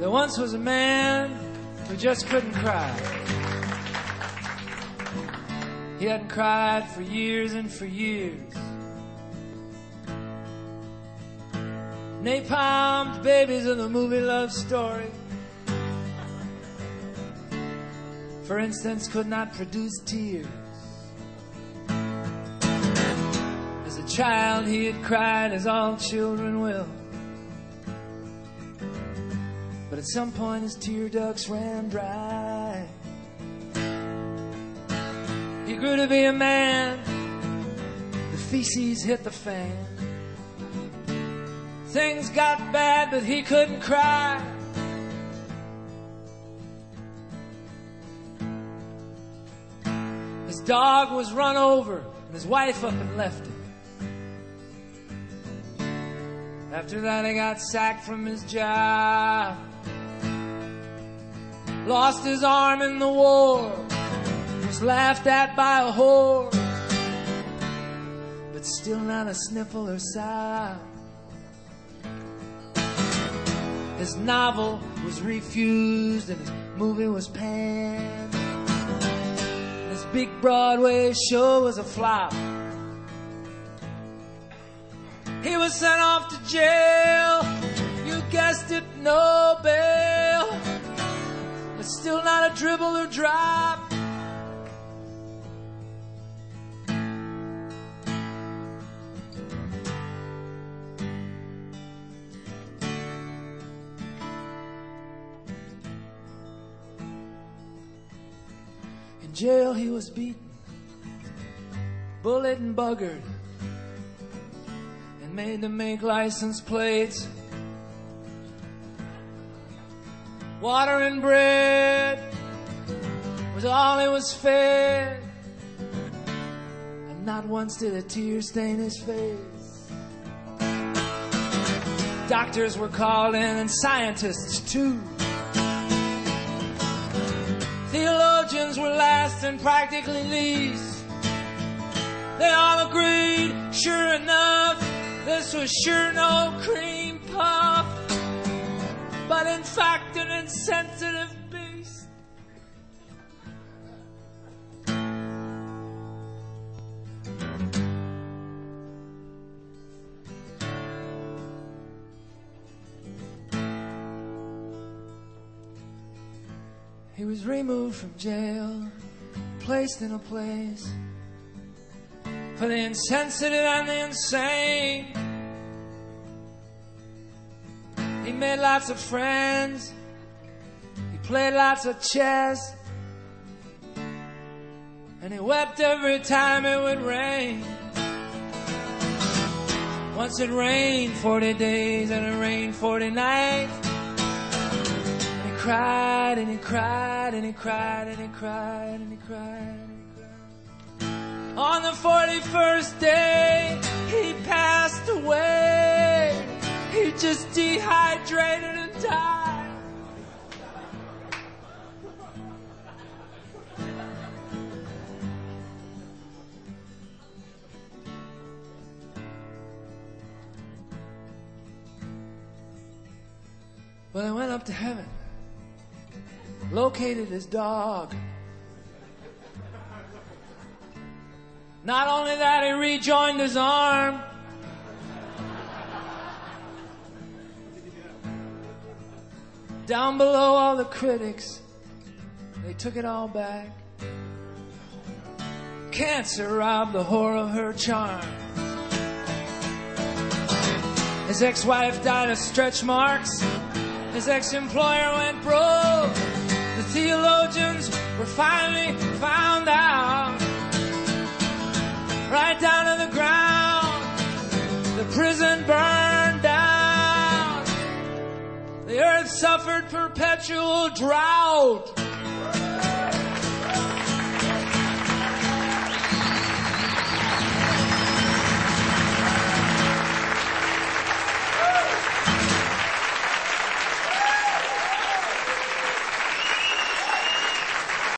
There once was a man who just couldn't cry. He hadn't cried for years and for years. Napalmed babies in the movie Love Story, for instance, could not produce tears. As a child he had cried as all children will, but at some point his tear ducts ran dry. He grew to be a man. The feces hit the fan. Things got bad, but he couldn't cry. His dog was run over, and his wife up and left him. After that, he got sacked from his job. Lost his arm in the war. Was laughed at by a whore. But still not a sniffle or sigh. His novel was refused and his movie was panned. His big Broadway show was a flop. He was sent off to jail. You guessed it, no bail. But still not a dribble or drop. In jail he was beaten, bullied and buggered, and made to make license plates. Water and bread was all he was fed, and not once did a tear stain his face. Doctors were called in and scientists too. Theologians were last and practically least. They all agreed, sure enough, this was sure no cream puff, but in fact an insensitive beast. He was removed from jail, placed in a place for the insensitive and the insane. He made lots of friends. He played lots of chess. And he wept every time it would rain. Once it rained 40 days and it rained 40 nights. And he cried and he cried and he cried and he cried and he cried. On the 41st day, he passed away. He just dehydrated and died. Well, he went up to heaven, located his dog. Not only that, he rejoined his arm. Down below, all the critics, they took it all back. Cancer robbed the whore of her charm. His ex-wife died of stretch marks. His ex-employer went broke. The theologians were finally found out. Right down to the ground, the prison burned down. The earth suffered perpetual drought.